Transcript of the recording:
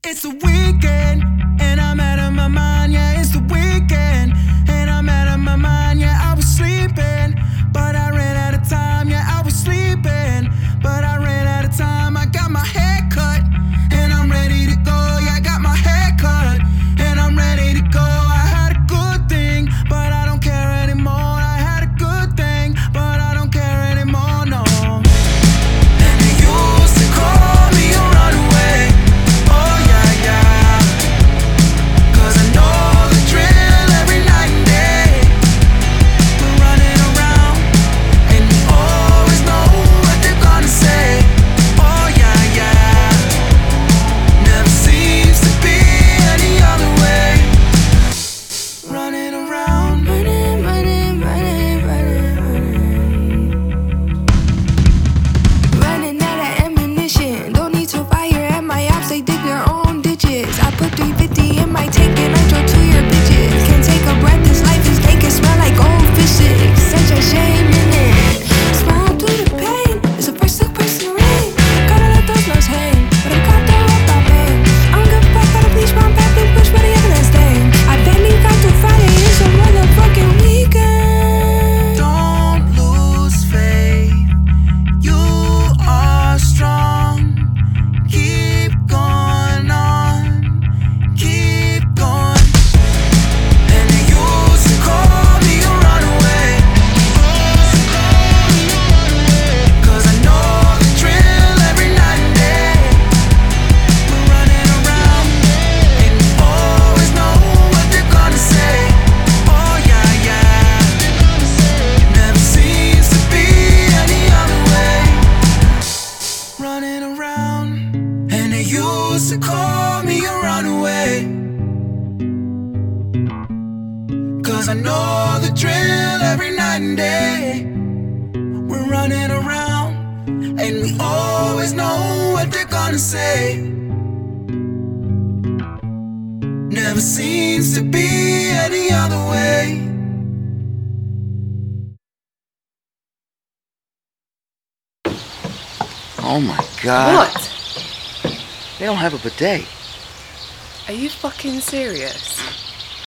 It's the weekend, and I'm out of my mind, yeah, it's the weekend, and I'm out of my mind, yeah, I was sleeping, but I ran out of time, yeah, I was sleeping, but I ran out of time, I got my hair cut, and I'm ready to go, yeah, I got my hair cut, and I'm ready to go, I had a good thing, but I don't care anymore, I had a good thing, but I don't care anymore, no, and they used to call me a runaway. I know the drill every night and day. We're running around, and we always know what they're gonna say. Never seems to be any other way. Oh my God. What? They don't have a bidet. Are you fucking serious?